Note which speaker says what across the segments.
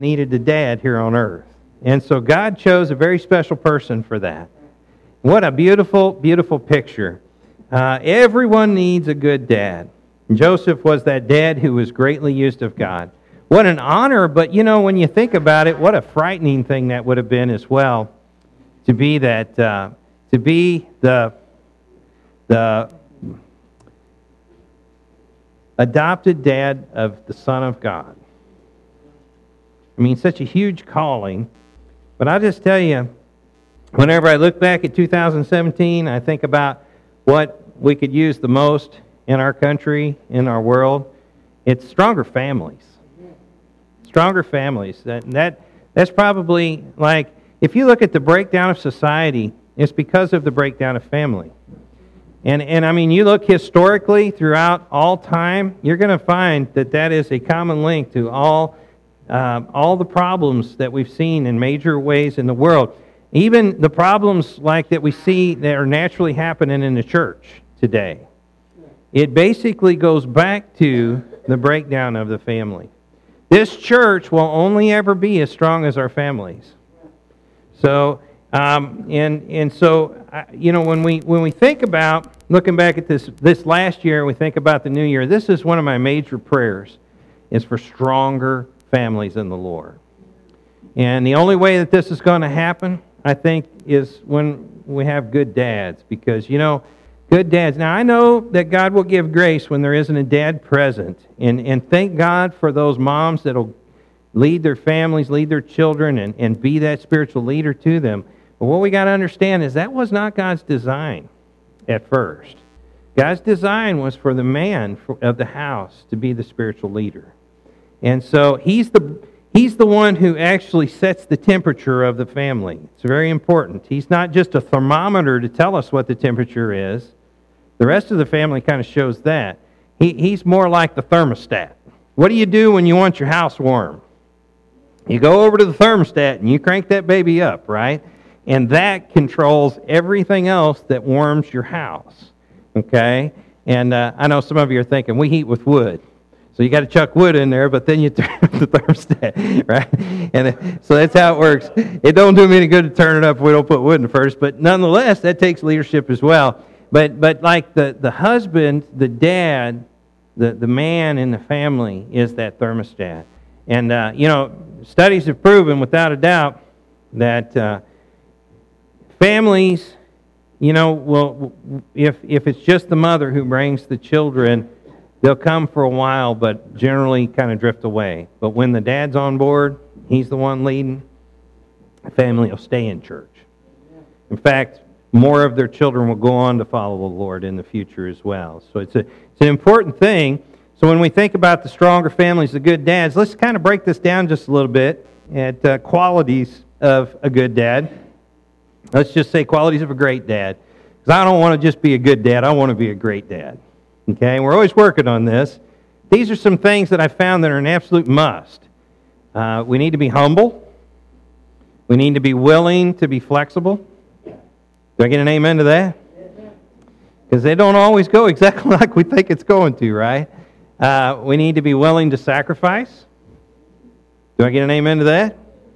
Speaker 1: needed a dad here on earth. And so God chose a very special person for that. What a beautiful, beautiful picture. Everyone needs a good dad. And Joseph was that dad who was greatly used of God. What an honor, but when you think about it, what a frightening thing that would have been as well, to be that, to be the adopted dad of the Son of God. I mean, such a huge calling. But I'll just tell you, whenever I look back at 2017, I think about what we could use the most in our country, in our world. It's stronger families. Stronger families. That's probably like, if you look at the breakdown of society, it's because of the breakdown of family. And I mean, you look historically throughout all time, you're going to find that is a common link to all the problems that we've seen in major ways in the world. Even the problems like that we see that are naturally happening in the church today. It basically goes back to the breakdown of the family. This church will only ever be as strong as our families. So, when we think about looking back at this last year, we think about the new year. This is one of my major prayers, is for stronger families in the Lord. And the only way that this is going to happen, I think, is when we have good dads. Because, good dads. Now, I know that God will give grace when there isn't a dad present. And thank God for those moms that will lead their families, lead their children, and be that spiritual leader to them. But what we got to understand is that was not God's design at first. God's design was for the man of the house to be the spiritual leader. And so he's the one who actually sets the temperature of the family. It's very important. He's not just a thermometer to tell us what the temperature is. The rest of the family kind of shows that. He's more like the thermostat. What do you do when you want your house warm? You go over to the thermostat and you crank that baby up, right? And that controls everything else that warms your house, okay? And I know some of you are thinking, we heat with wood. So you got to chuck wood in there, but then you turn up the thermostat, right? And so that's how it works. It don't do me any good to turn it up if we don't put wood in first, but nonetheless, that takes leadership as well. But like the husband, the dad, the man in the family is that thermostat. And, studies have proven without a doubt that families, will, if it's just the mother who brings the children, they'll come for a while, but generally kind of drift away. But when the dad's on board, he's the one leading, the family will stay in church. In fact, more of their children will go on to follow the Lord in the future as well. So it's an important thing. So when we think about the stronger families, the good dads, let's kind of break this down just a little bit at qualities of a good dad. Let's just say qualities of a great dad. Because I don't want to just be a good dad, I want to be a great dad. Okay, we're always working on this. These are some things that I found that are an absolute must. We need to be humble. We need to be willing to be flexible. Do I get an amen to that? Because they don't always go exactly like we think it's going to, right? We need to be willing to sacrifice. Do I get an amen to that?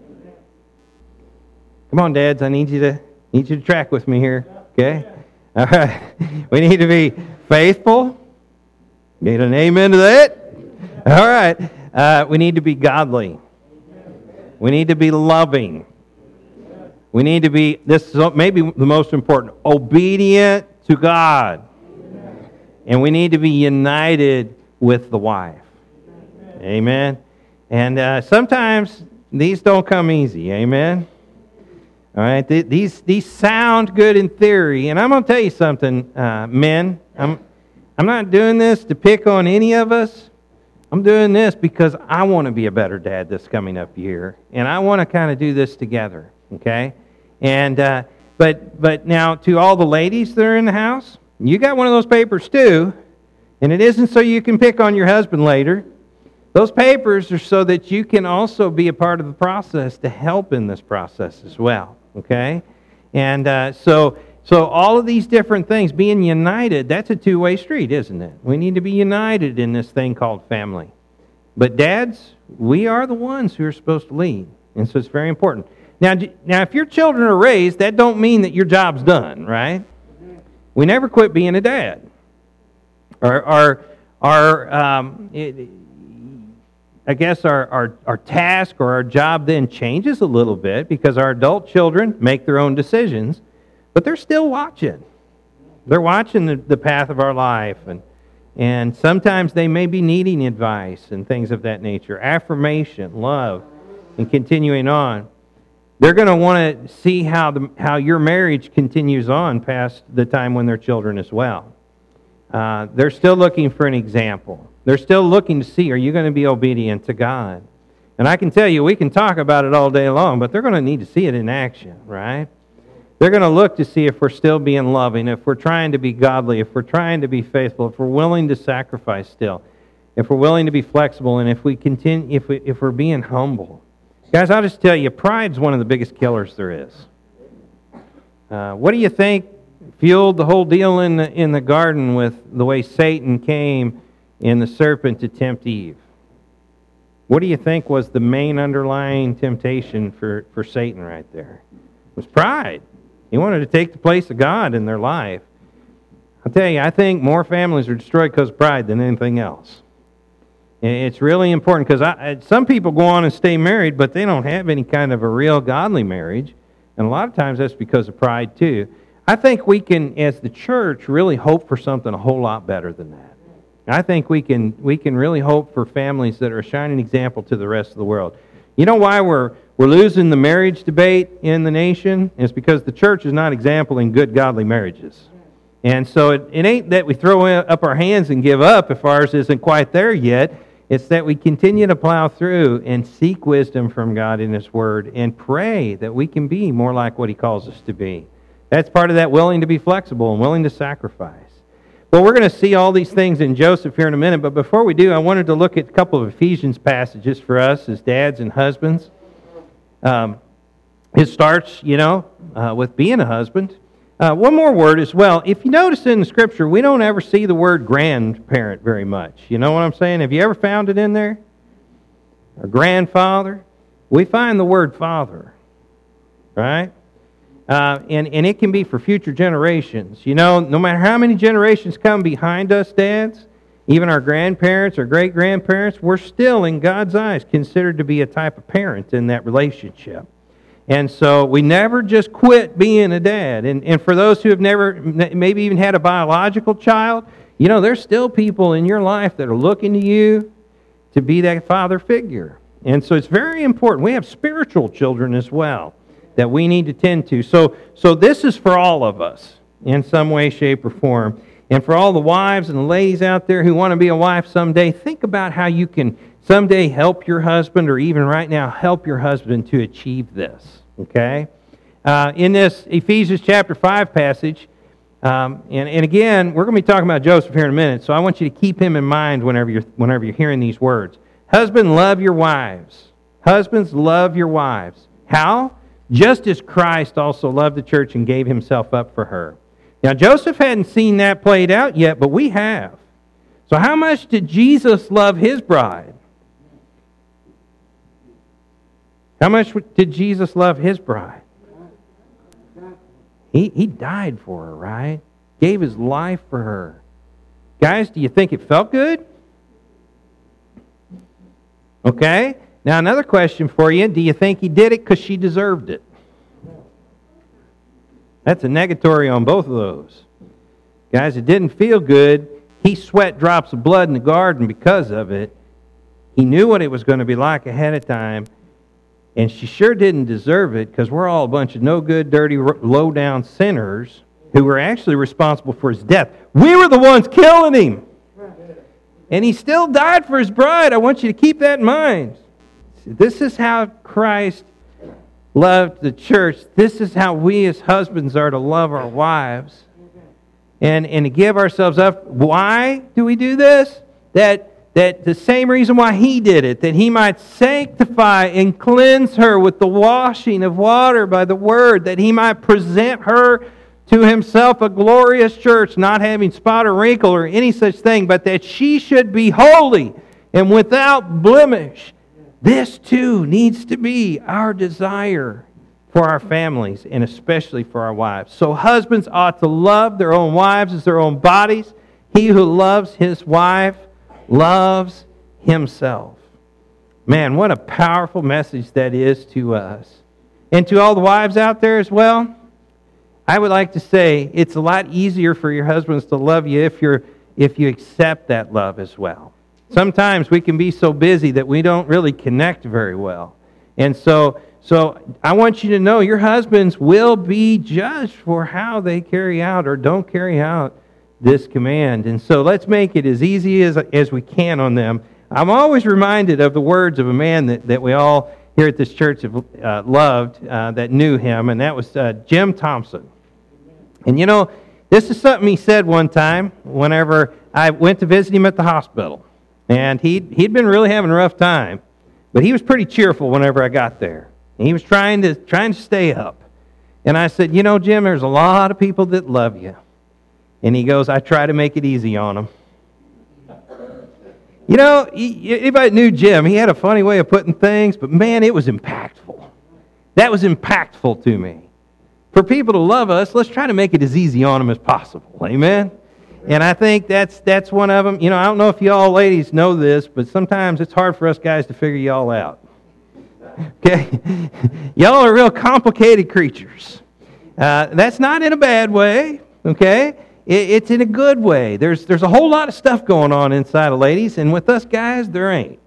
Speaker 1: Come on, dads, I need you to track with me here. Okay? All right. We need to be faithful. Get an amen to that? All right. We need to be godly. We need to be loving. We need to be, this is maybe the most important, obedient to God. And we need to be united with the wife. Amen. And sometimes these don't come easy. Amen. All right. These sound good in theory. And I'm going to tell you something, men. I'm not doing this to pick on any of us. I'm doing this because I want to be a better dad this coming up year. And I want to kind of do this together. Okay? And but now to all the ladies that are in the house, you got one of those papers too. And it isn't so you can pick on your husband later. Those papers are so that you can also be a part of the process to help in this process as well. Okay? And so all of these different things, being united, that's a two-way street, isn't it? We need to be united in this thing called family. But dads, We are the ones who are supposed to lead. And so it's very important. Now, if your children are raised, that don't mean that your job's done, right? We never quit being a dad. I guess our task or our job then changes a little bit because our adult children make their own decisions, but they're still watching. They're watching the path of our life, and sometimes they may be needing advice and things of that nature, affirmation, love, and continuing on. They're going to want to see how your marriage continues on past the time when they're children as well. They're still looking for an example. They're still looking to see, are you going to be obedient to God? And I can tell you, we can talk about it all day long, but they're going to need to see it in action, right? They're going to look to see if we're still being loving, if we're trying to be godly, if we're trying to be faithful, if we're willing to sacrifice still, if we're willing to be flexible, and if we're being humble. Guys, I'll just tell you, pride's one of the biggest killers there is. What do you think fueled the whole deal in the garden with the way Satan came in the serpent to tempt Eve? What do you think was the main underlying temptation for Satan right there? It was pride. He wanted to take the place of God in their life. I'll tell you, I think more families are destroyed because of pride than anything else. It's really important because some people go on and stay married, but they don't have any kind of a real godly marriage. And a lot of times that's because of pride too. I think we can, as the church, really hope for something a whole lot better than that. I think we can really hope for families that are a shining example to the rest of the world. You know why we're losing the marriage debate in the nation? It's because the church is not exempling good, godly marriages. And so it ain't that we throw up our hands and give up if ours isn't quite there yet. It's that we continue to plow through and seek wisdom from God in His Word and pray that we can be more like what He calls us to be. That's part of that willing to be flexible and willing to sacrifice. Well, we're going to see all these things in Joseph here in a minute, but before we do, I wanted to look at a couple of Ephesians passages for us as dads and husbands. It starts, with being a husband. One more word as well. If you notice in the Scripture, we don't ever see the word grandparent very much. You know what I'm saying? Have you ever found it in there? Or grandfather? We find the word father, right? And it can be for future generations. No matter how many generations come behind us, dads, even our grandparents or great-grandparents, we're still, in God's eyes, considered to be a type of parent in that relationship. And so we never just quit being a dad. And for those who have never maybe even had a biological child, there's still people in your life that are looking to you to be that father figure. And so it's very important. We have spiritual children as well that we need to tend to. So this is for all of us in some way, shape, or form. And for all the wives and the ladies out there who want to be a wife someday, think about how you can someday help your husband, or even right now, help your husband to achieve this, okay? In this Ephesians chapter 5 passage, and again, we're going to be talking about Joseph here in a minute, so I want you to keep him in mind whenever you're hearing these words. Husbands, love your wives. Husbands, love your wives. How? Just as Christ also loved the church and gave Himself up for her. Now, Joseph hadn't seen that played out yet, but we have. So how much did Jesus love His bride? How much did Jesus love His bride? He died for her, right? Gave His life for her. Guys, do you think it felt good? Okay. Now, another question for you. Do you think He did it because she deserved it? That's a negatory on both of those. Guys, it didn't feel good. He sweat drops of blood in the garden because of it. He knew what it was going to be like ahead of time. And she sure didn't deserve it because we're all a bunch of no good, dirty, low-down sinners who were actually responsible for His death. We were the ones killing Him. And He still died for His bride. I want you to keep that in mind. This is how Christ loved the church. This is how we as husbands are to love our wives and to give ourselves up. Why do we do this? That the same reason why He did it, that He might sanctify and cleanse her with the washing of water by the Word, that He might present her to Himself a glorious church, not having spot or wrinkle or any such thing, but that she should be holy and without blemish. This too needs to be our desire for our families and especially for our wives. So husbands ought to love their own wives as their own bodies. He who loves his wife loves himself. Man, what a powerful message that is to us. And to all the wives out there as well, I would like to say it's a lot easier for your husbands to love you if you accept that love as well. Sometimes we can be so busy that we don't really connect very well. And so I want you to know your husbands will be judged for how they carry out or don't carry out this command. And so let's make it as easy as we can on them. I'm always reminded of the words of a man that we all here at this church have loved, that knew him, and that was Jim Thompson. And you know, this is something he said one time whenever I went to visit him at the hospital. And he'd been really having a rough time, but he was pretty cheerful whenever I got there. And he was trying to stay up. And I said, you know, Jim, there's a lot of people that love you. And he goes, I try to make it easy on them. You know, anybody knew Jim, he had a funny way of putting things, but man, it was impactful. That was impactful to me. For people to love us, let's try to make it as easy on them as possible. Amen? And I think that's one of them. You know, I don't know if y'all ladies know this, but sometimes it's hard for us guys to figure y'all out. Okay? Y'all are real complicated creatures. That's not in a bad way, okay? It's in a good way. There's a whole lot of stuff going on inside of ladies, and with us guys, there ain't.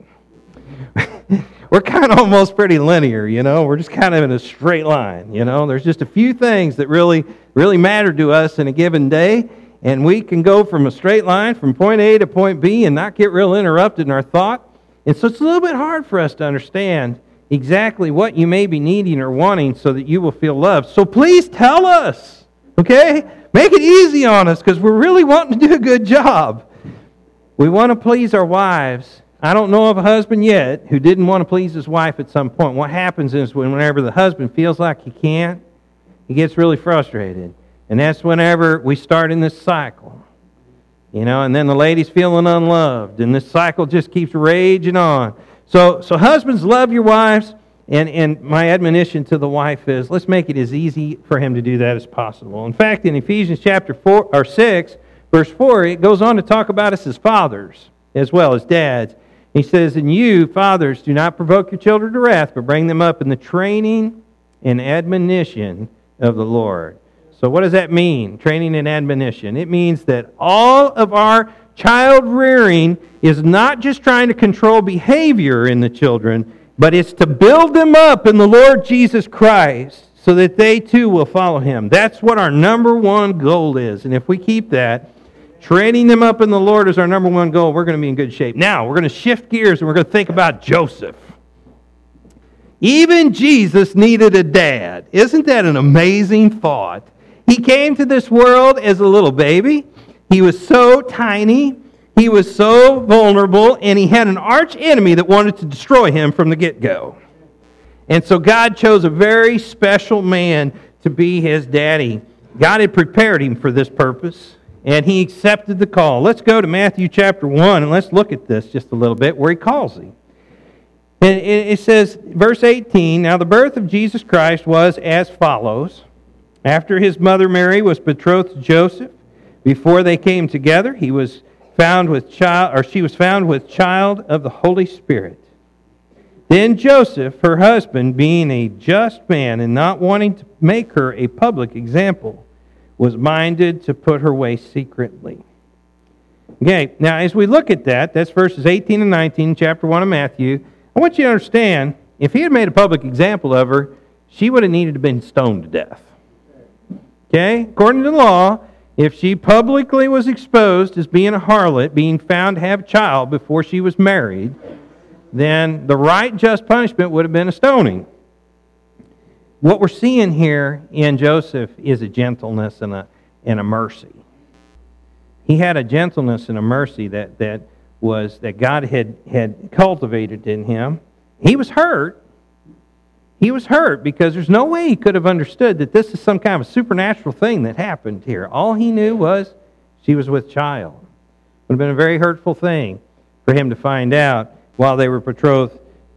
Speaker 1: We're kind of almost pretty linear, you know. We're just kind of in a straight line, you know. There's just a few things that really matter to us in a given day, and we can go from a straight line from point A to point B and not get real interrupted in our thought. And so it's a little bit hard for us to understand exactly what you may be needing or wanting so that you will feel loved. So please tell us, okay? Make it easy on us because we're really wanting to do a good job. We want to please our wives. I don't know of a husband yet who didn't want to please his wife at some point. What happens is whenever the husband feels like he can't, he gets really frustrated. And that's whenever we start in this cycle. You know, and then the lady's feeling unloved, and this cycle just keeps raging on. So husbands, love your wives, and my admonition to the wife is, let's make it as easy for him to do that as possible. In fact, in Ephesians chapter 6, verse 4, it goes on to talk about us as fathers as well as dads. He says, and you, fathers, do not provoke your children to wrath, but bring them up in the training and admonition of the Lord. So what does that mean, training and admonition? It means that all of our child rearing is not just trying to control behavior in the children, but it's to build them up in the Lord Jesus Christ so that they too will follow Him. That's what our number one goal is. And if we keep that, training them up in the Lord is our number one goal, we're going to be in good shape. Now, we're going to shift gears and we're going to think about Joseph. Even Jesus needed a dad. Isn't that an amazing thought? He came to this world as a little baby. He was so tiny. He was so vulnerable. And he had an arch enemy that wanted to destroy him from the get-go. And so God chose a very special man to be his daddy. God had prepared him for this purpose. And he accepted the call. Let's go to Matthew chapter 1 and let's look at this just a little bit where he calls him. And it says, verse 18, now the birth of Jesus Christ was as follows. After his mother Mary was betrothed to Joseph, before they came together, she was found with child of the Holy Spirit. Then Joseph, her husband, being a just man and not wanting to make her a public example, was minded to put her away secretly. Okay, now as we look at that, that's verses 18 and 19, chapter 1 of Matthew. I want you to understand, if he had made a public example of her, she would have needed to have been stoned to death. Okay? According to the law, if she publicly was exposed as being a harlot, being found to have a child before she was married, then the right just punishment would have been a stoning. What we're seeing here in Joseph is a gentleness and a mercy. He had a gentleness and a mercy that God had cultivated in him. He was hurt. He was hurt because there's no way he could have understood that this is some kind of supernatural thing that happened here. All he knew was she was with child. It would have been a very hurtful thing for him to find out while they were betrothed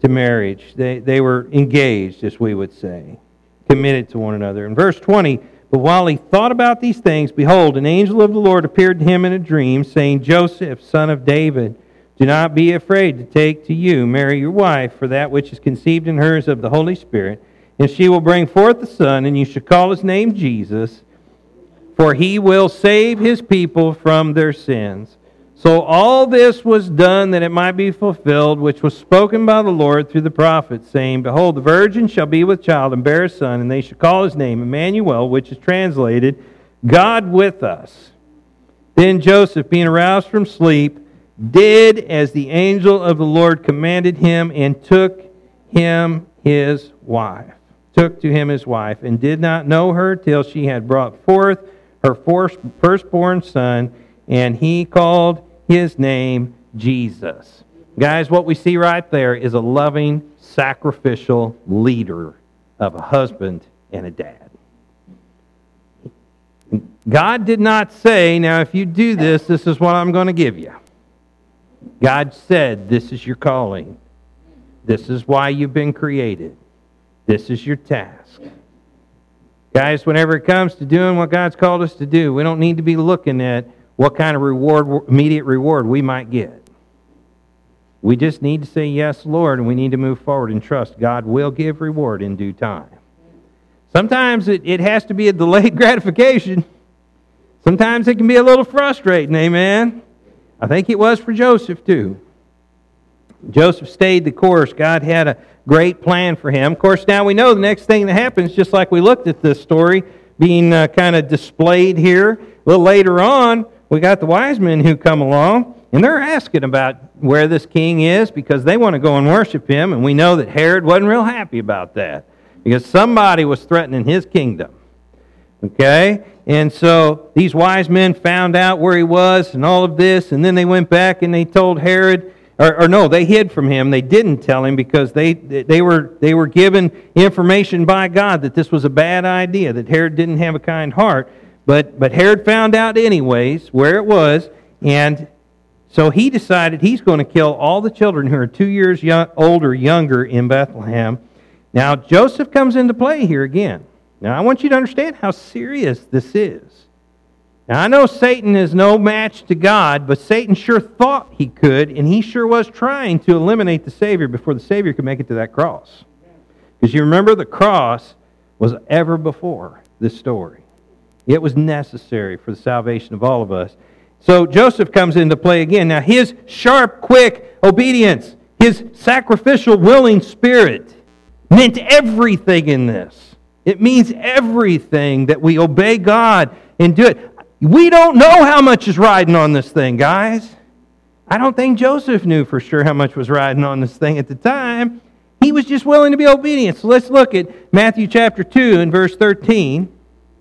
Speaker 1: to marriage. They were engaged, as we would say, committed to one another. In verse 20, but while he thought about these things, behold, an angel of the Lord appeared to him in a dream, saying, Joseph, son of David, do not be afraid to take to you Mary your wife, for that which is conceived in her is of the Holy Spirit. And she will bring forth a son, and you shall call his name Jesus, for he will save his people from their sins. So all this was done that it might be fulfilled, which was spoken by the Lord through the prophet, saying, behold, the virgin shall be with child and bear a son, and they shall call his name Emmanuel, which is translated, God with us. Then Joseph, being aroused from sleep, did as the angel of the Lord commanded him, and took to him his wife, and did not know her till she had brought forth her firstborn son, and he called his name Jesus. Guys, what we see right there is a loving, sacrificial leader of a husband and a dad. God did not say, now if you do this, this is what I'm going to give you. God said, this is your calling. This is why you've been created. This is your task. Guys, whenever it comes to doing what God's called us to do, we don't need to be looking at what kind of immediate reward we might get. We just need to say, yes, Lord, and we need to move forward and trust God will give reward in due time. Sometimes it has to be a delayed gratification. Sometimes it can be a little frustrating, amen? I think it was for Joseph too. Joseph stayed the course. God had a great plan for him. Of course, now we know the next thing that happens, just like we looked at this story being kind of displayed here. A little later on, we got the wise men who come along, and they're asking about where this king is because they want to go and worship him, and we know that Herod wasn't real happy about that because somebody was threatening his kingdom. Okay? And so these wise men found out where he was and all of this, and then they went back and they told Herod, or no, they hid from him. They didn't tell him because they were given information by God that this was a bad idea, that Herod didn't have a kind heart. But Herod found out anyways where it was, and so he decided he's going to kill all the children who are 2 years old or younger in Bethlehem. Now, Joseph comes into play here again. Now, I want you to understand how serious this is. Now, I know Satan is no match to God, but Satan sure thought he could, and he sure was trying to eliminate the Savior before the Savior could make it to that cross. Because you remember the cross was ever before this story. It was necessary for the salvation of all of us. So Joseph comes into play again. Now, his sharp, quick obedience, his sacrificial, willing spirit meant everything in this. It means everything that we obey God and do it. We don't know how much is riding on this thing, guys. I don't think Joseph knew for sure how much was riding on this thing at the time. He was just willing to be obedient. So let's look at Matthew chapter 2 and verse 13.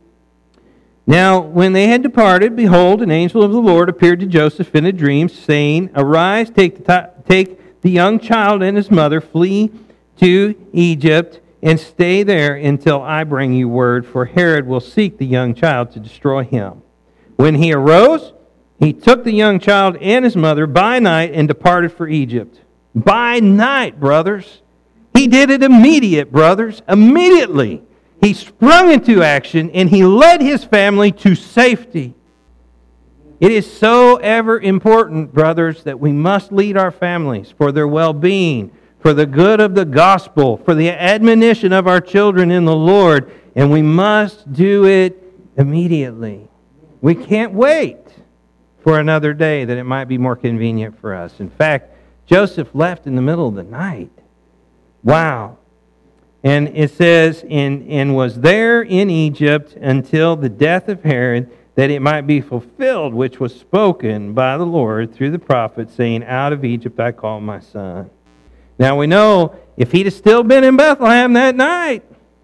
Speaker 1: Now, when they had departed, behold, an angel of the Lord appeared to Joseph in a dream, saying, Arise, take the young child and his mother, flee to Egypt, and stay there until I bring you word, for Herod will seek the young child to destroy him. When he arose, he took the young child and his mother by night and departed for Egypt. By night, brothers. He did it immediate, brothers. Immediately. He sprung into action and he led his family to safety. It is so ever important, brothers, that we must lead our families for their well-being, for the good of the gospel, for the admonition of our children in the Lord, and we must do it immediately. We can't wait for another day that it might be more convenient for us. In fact, Joseph left in the middle of the night. Wow. And it says, and was there in Egypt until the death of Herod, that it might be fulfilled, which was spoken by the Lord through the prophet, saying, Out of Egypt I called my son. Now we know, if he'd have still been in Bethlehem that night,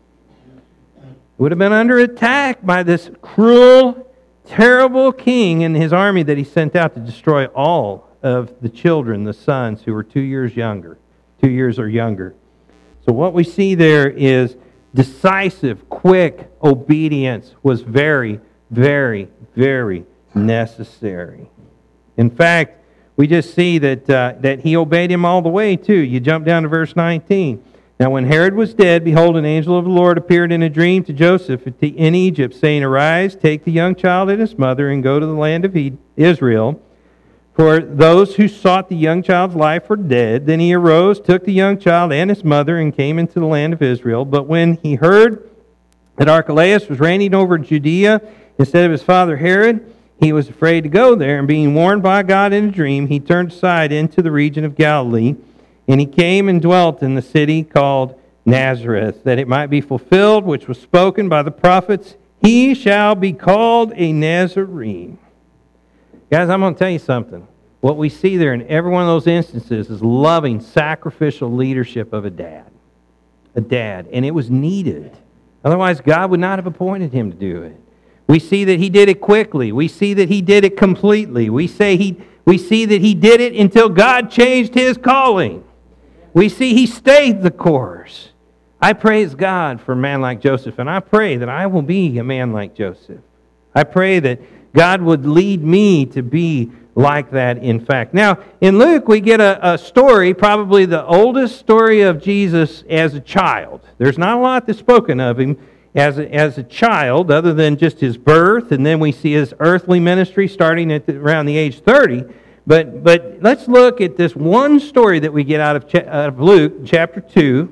Speaker 1: he would have been under attack by this cruel, terrible king and his army that he sent out to destroy all of the children, the sons, who were 2 years or younger. So what we see there is decisive, quick obedience was very, very, very necessary. In fact, we just see that he obeyed him all the way, too. You jump down to verse 19. Now when Herod was dead, behold, an angel of the Lord appeared in a dream to Joseph in Egypt, saying, Arise, take the young child and his mother, and go to the land of Israel. For those who sought the young child's life were dead. Then he arose, took the young child and his mother, and came into the land of Israel. But when he heard that Archelaus was reigning over Judea instead of his father Herod, he was afraid to go there. And being warned by God in a dream, he turned aside into the region of Galilee. And he came and dwelt in the city called Nazareth, that it might be fulfilled, which was spoken by the prophets, He shall be called a Nazarene. Guys, I'm going to tell you something. What we see there in every one of those instances is loving, sacrificial leadership of a dad. A dad. And it was needed. Otherwise, God would not have appointed him to do it. We see that he did it quickly. We see that he did it completely. We see that he did it until God changed his calling. We see he stayed the course. I praise God for a man like Joseph, and I pray that I will be a man like Joseph. I pray that God would lead me to be like that, in fact. Now, in Luke, we get a story, probably the oldest story of Jesus as a child. There's not a lot that's spoken of him as a child, other than just his birth, and then we see his earthly ministry starting at around the age 30. But let's look at this one story that we get out of Luke, chapter 2.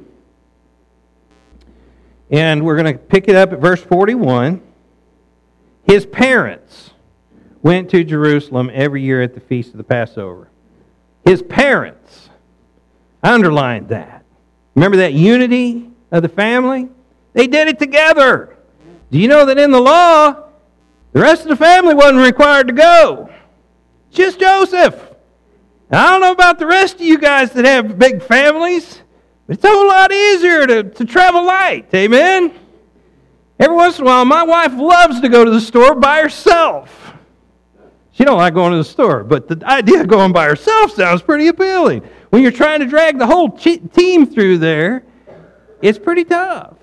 Speaker 1: And we're going to pick it up at verse 41. His parents went to Jerusalem every year at the feast of the Passover. His parents. I underlined that. Remember that unity of the family? They did it together. Do you know that in the law, the rest of the family wasn't required to go? Just Joseph. Now, I don't know about the rest of you guys that have big families, but it's a whole lot easier to travel light. Amen? Every once in a while, my wife loves to go to the store by herself. She don't like going to the store, but the idea of going by herself sounds pretty appealing. When you're trying to drag the whole team through there, it's pretty tough.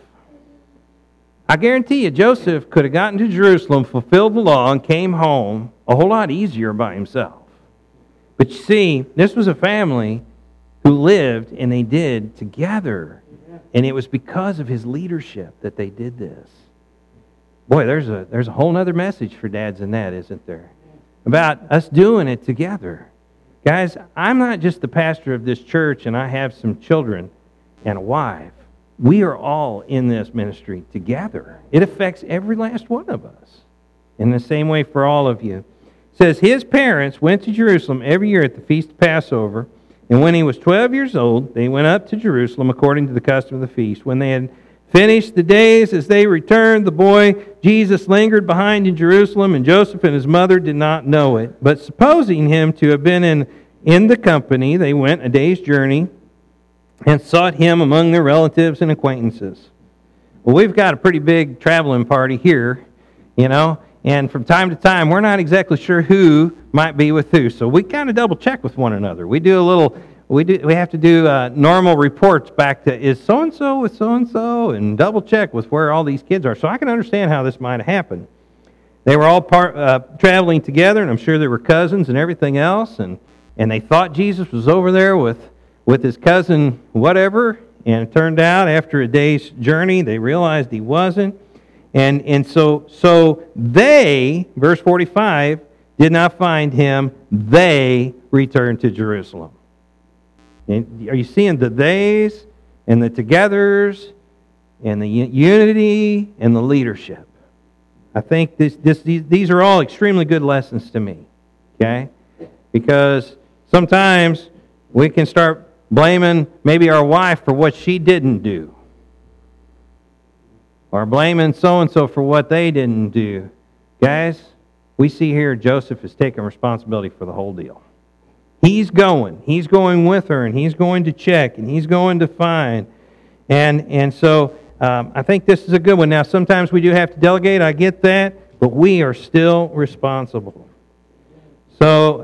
Speaker 1: I guarantee you, Joseph could have gotten to Jerusalem, fulfilled the law, and came home a whole lot easier by himself. But you see, this was a family who lived, and they did together. And it was because of his leadership that they did this. Boy, there's a whole other message for dads in that, isn't there? About us doing it together. Guys, I'm not just the pastor of this church, and I have some children and a wife. We are all in this ministry together. It affects every last one of us. In the same way for all of you. It says, his parents went to Jerusalem every year at the feast of Passover, and when he was 12 years old, they went up to Jerusalem according to the custom of the feast. When they had finished the days as they returned, the boy Jesus lingered behind in Jerusalem, and Joseph and his mother did not know it. But supposing him to have been in the company, they went a day's journey and sought him among their relatives and acquaintances. Well, we've got a pretty big traveling party here, and from time to time, we're not exactly sure who might be with who. So we kind of double check with one another. We have to do normal reports back to, is so-and-so with so-and-so, and double check with where all these kids are. So I can understand how this might have happened. They were all traveling together, and I'm sure they were cousins and everything else, and they thought Jesus was over there with his cousin whatever, and it turned out after a day's journey, they realized he wasn't. And so they, verse 45, did not find him. They returned to Jerusalem. And are you seeing the theys and the togethers and the unity and the leadership? I think these are all extremely good lessons to me. Okay? Because sometimes we can start blaming maybe our wife for what she didn't do. Or blaming so-and-so for what they didn't do. Guys, we see here Joseph is taking responsibility for the whole deal. He's going with her, and he's going to check, and he's going to find. And so I think this is a good one. Now, sometimes we do have to delegate, I get that, but we are still responsible. So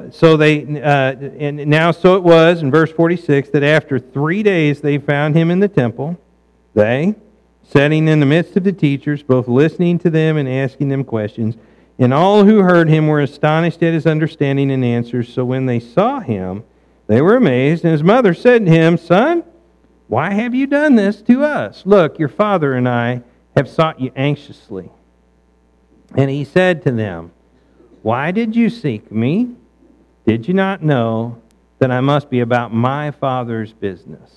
Speaker 1: it was, in verse 46, that after 3 days they found him in the temple. They, sitting in the midst of the teachers, both listening to them and asking them questions. And all who heard him were astonished at his understanding and answers. So when they saw him, they were amazed. And his mother said to him, Son, why have you done this to us? Look, your father and I have sought you anxiously. And he said to them, Why did you seek me? Did you not know that I must be about my Father's business?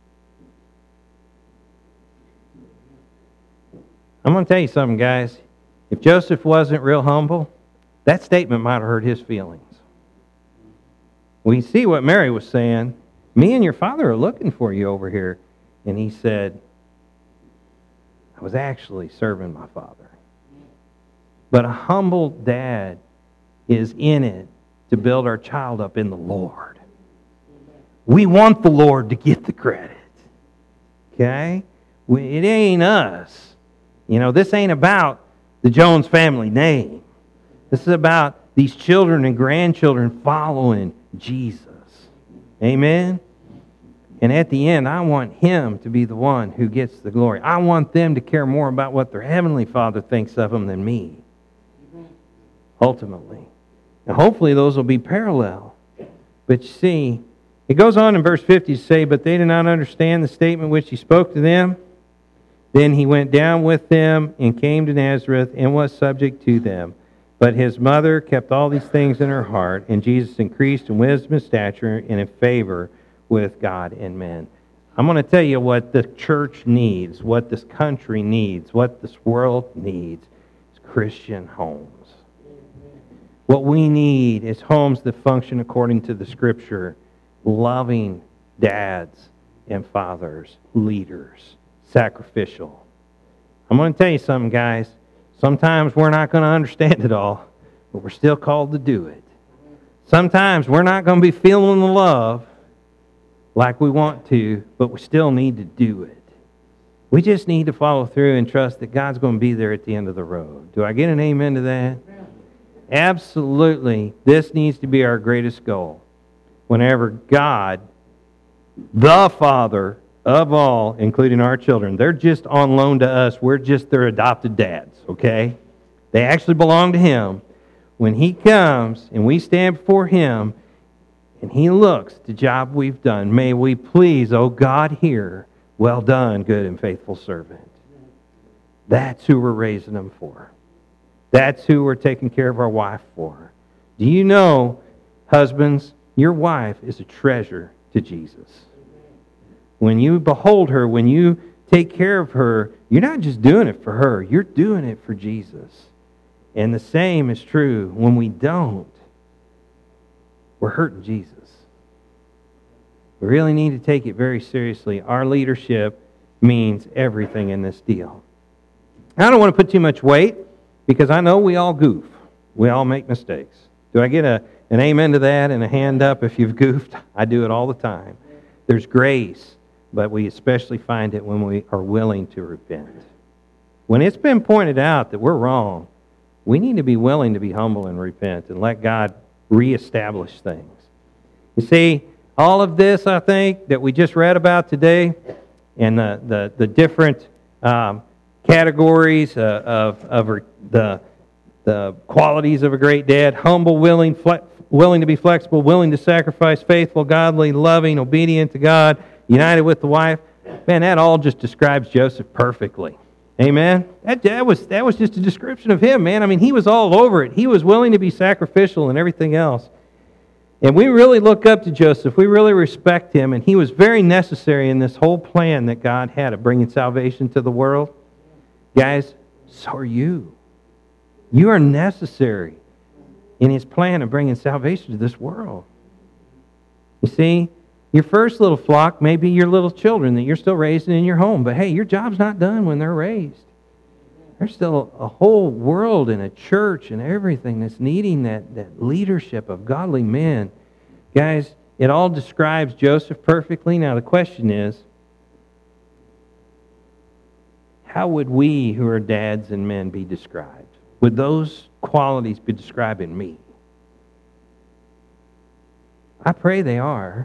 Speaker 1: I'm going to tell you something, guys. If Joseph wasn't real humble, that statement might have hurt his feelings. We see what Mary was saying. Me and your father are looking for you over here. And he said, I was actually serving my father. But a humble dad is in it to build our child up in the Lord. We want the Lord to get the credit. Okay? It ain't us. This ain't about the Jones family name. This is about these children and grandchildren following Jesus. Amen? And at the end, I want Him to be the one who gets the glory. I want them to care more about what their Heavenly Father thinks of them than me. Ultimately. And hopefully those will be parallel. But you see, it goes on in verse 50 to say, But they did not understand the statement which He spoke to them. Then He went down with them and came to Nazareth and was subject to them. But His mother kept all these things in her heart, and Jesus increased in wisdom and stature and in favor with God and men. I'm going to tell you what the church needs, what this country needs, what this world needs is Christian homes. What we need is homes that function according to the Scripture, loving dads and fathers, leaders, sacrificial. I'm going to tell you something, guys. Sometimes we're not going to understand it all, but we're still called to do it. Sometimes we're not going to be feeling the love like we want to, but we still need to do it. We just need to follow through and trust that God's going to be there at the end of the road. Do I get an amen to that? Absolutely. This needs to be our greatest goal. Whenever God, the Father of all, including our children, they're just on loan to us. We're just their adopted dads, okay? They actually belong to Him. When He comes and we stand before Him and He looks at the job we've done, may we please, oh God, hear, well done, good and faithful servant. That's who we're raising them for. That's who we're taking care of our wife for. Do you know, husbands, your wife is a treasure to Jesus. When you behold her, when you take care of her, you're not just doing it for her, you're doing it for Jesus. And the same is true when we don't. We're hurting Jesus. We really need to take it very seriously. Our leadership means everything in this deal. I don't want to put too much weight, because I know we all goof. We all make mistakes. Do I get an amen to that and a hand up if you've goofed? I do it all the time. There's grace, but we especially find it when we are willing to repent. When it's been pointed out that we're wrong, we need to be willing to be humble and repent and let God reestablish things. You see, all of this, I think, that we just read about today, and the different categories of the qualities of a great dad: humble, willing to be flexible, willing to sacrifice, faithful, godly, loving, obedient to God, united with the wife. Man, that all just describes Joseph perfectly. Amen? That was just a description of him, man. I mean, he was all over it. He was willing to be sacrificial and everything else. And we really look up to Joseph. We really respect him, and he was very necessary in this whole plan that God had of bringing salvation to the world. Guys, so are you. You are necessary in His plan of bringing salvation to this world. You see, your first little flock may be your little children that you're still raising in your home, but hey, your job's not done when they're raised. There's still a whole world and a church and everything that's needing that leadership of godly men. Guys, it all describes Joseph perfectly. Now the question is, how would we who are dads and men be described? Would those qualities be described in me? I pray they are.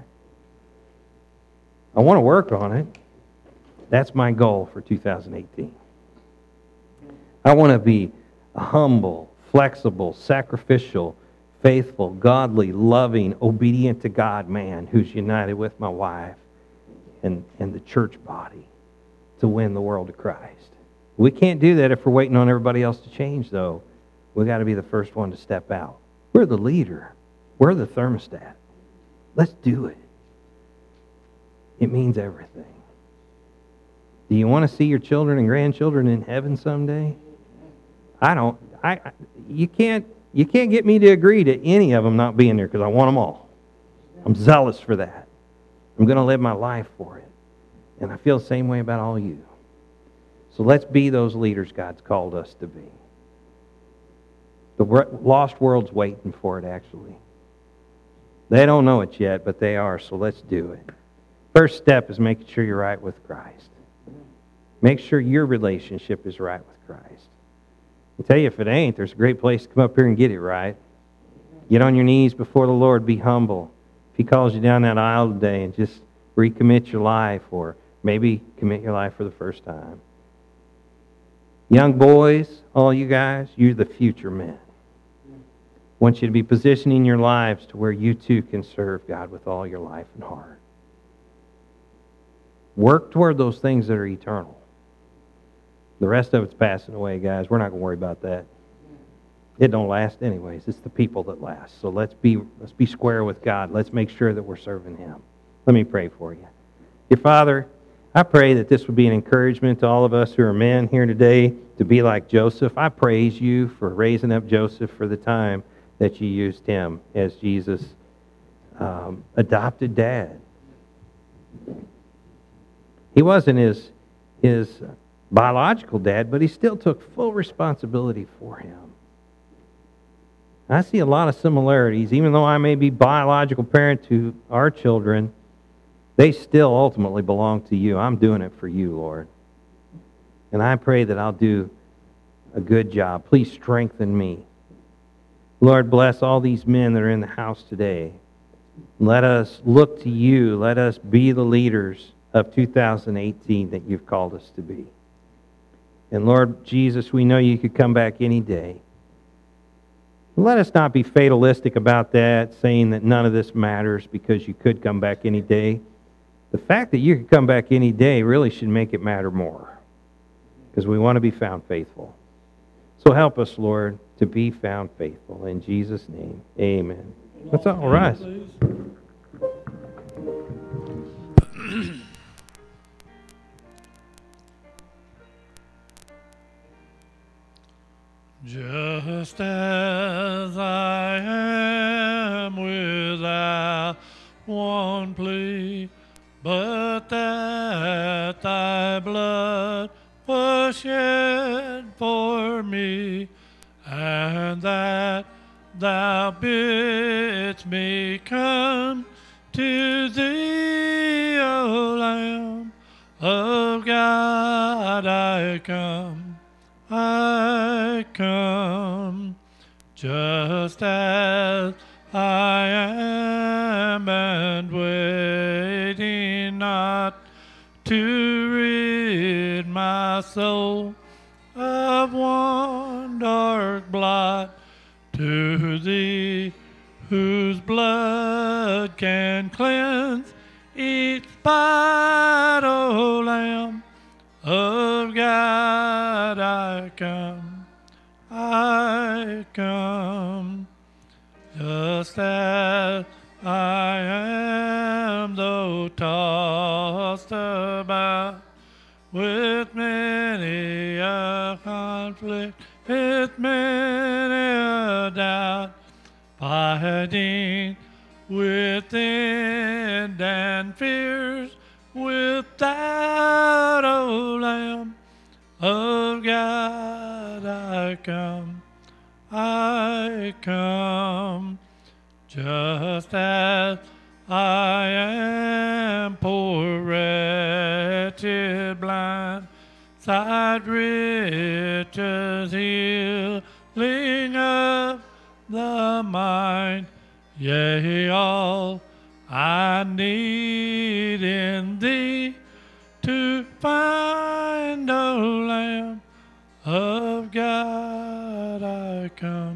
Speaker 1: I want to work on it. That's my goal for 2018. I want to be a humble, flexible, sacrificial, faithful, godly, loving, obedient to God man who's united with my wife and the church body to win the world to Christ. We can't do that if we're waiting on everybody else to change, though. We've got to be the first one to step out. We're the leader. We're the thermostat. Let's do it. It means everything. Do you want to see your children and grandchildren in heaven someday? I don't. You can't get me to agree to any of them not being there because I want them all. I'm zealous for that. I'm going to live my life for it. And I feel the same way about all you. So let's be those leaders God's called us to be. The lost world's waiting for it, actually. They don't know it yet, but they are, so let's do it. First step is making sure you're right with Christ. Make sure your relationship is right with Christ. I'll tell you, if it ain't, there's a great place to come up here and get it right. Get on your knees before the Lord. Be humble. If He calls you down that aisle today and just recommit your life, or maybe commit your life for the first time. Young boys, all you guys, you're the future men. I want you to be positioning your lives to where you too can serve God with all your life and heart. Work toward those things that are eternal. The rest of it's passing away, guys. We're not going to worry about that. It don't last anyways. It's the people that last. So let's be square with God. Let's make sure that we're serving Him. Let me pray for you. Dear Father, I pray that this would be an encouragement to all of us who are men here today to be like Joseph. I praise you for raising up Joseph for the time that you used him as Jesus' adopted dad. He wasn't his biological dad, but he still took full responsibility for him. I see a lot of similarities. Even though I may be biological parent to our children, they still ultimately belong to you. I'm doing it for you, Lord. And I pray that I'll do a good job. Please strengthen me. Lord, bless all these men that are in the house today. Let us look to you. Let us be the leaders of 2018 that you've called us to be. And Lord Jesus, we know you could come back any day. Let us not be fatalistic about that, saying that none of this matters because you could come back any day. The fact that you could come back any day really should make it matter more, because we want to be found faithful. So help us, Lord, to be found faithful. In Jesus' name, amen. Let's all rise.
Speaker 2: Just as I am without one plea, but that thy blood was shed for me, and that thou bidst me come to thee, O Lamb of God, I come, just as I am, and waiting not to rid my soul of one dark blot, to thee whose blood can cleanse each spot, O Lamb of God, I come, just as I am, though tossed about with many a conflict, with many a doubt, fighting within and fears without, O Lamb of God, I come, just as I am, poor, wretched, blind, side riches, healing of the mind, yea, all I need in thee to find, O Lamb of God, I come.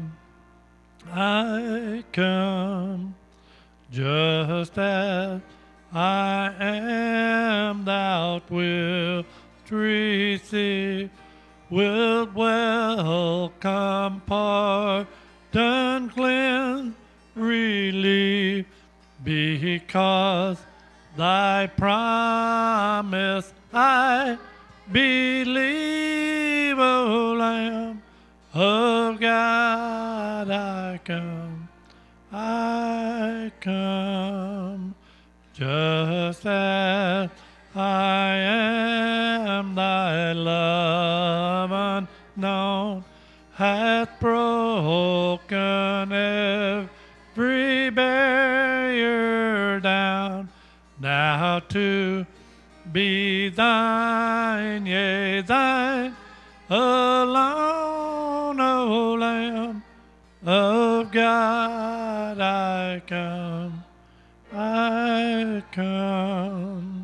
Speaker 2: me with welcome pardon, cleanse, relief, because thy promise I believe, O Lamb of God, I come, just as I am. Thy love unknown hath broken every barrier down. Now to be thine, yea, thine alone, O Lamb of God, I come, I come.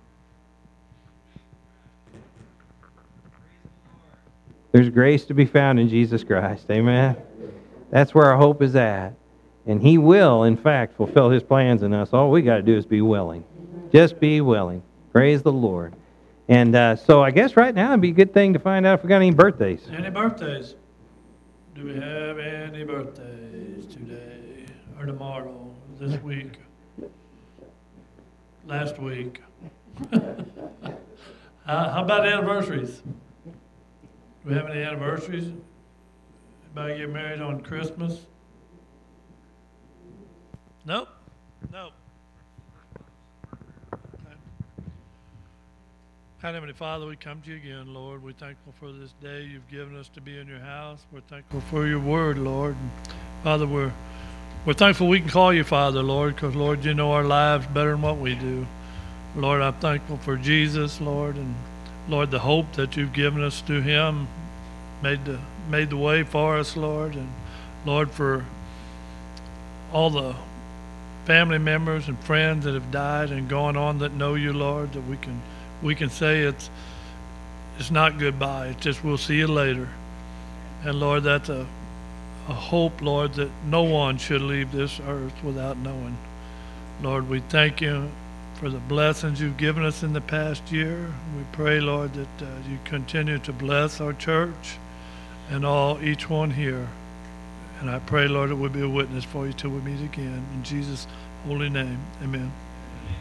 Speaker 1: There's grace to be found in Jesus Christ. Amen. That's where our hope is at. And He will, in fact, fulfill His plans in us. All we got to do is be willing. Just be willing. Praise the Lord. And so I guess right now it'd be a good thing to find out if we got any birthdays.
Speaker 2: Any birthdays? Do we have any birthdays today or tomorrow, this week, last week? How about anniversaries? Do we have any anniversaries? Anybody get married on Christmas? Nope. Nope. Okay. Heavenly Father, we come to you again, Lord. We're thankful for this day you've given us to be in your house. We're thankful for your word, Lord. And Father, we're thankful we can call you Father, Lord, because, Lord, you know our lives better than what we do. Lord, I'm thankful for Jesus, Lord, and, Lord, the hope that you've given us through him made the way for us, Lord. And, Lord, for all the family members and friends that have died and gone on that know you, Lord, that we can say it's not goodbye. It's just we'll see you later. And, Lord, that's a hope, Lord, that no one should leave this earth without knowing. Lord, we thank you for the blessings you've given us in the past year. We pray, Lord, that you continue to bless our church and each one here. And I pray, Lord, it will be a witness for you till we meet again. In Jesus' holy name, amen.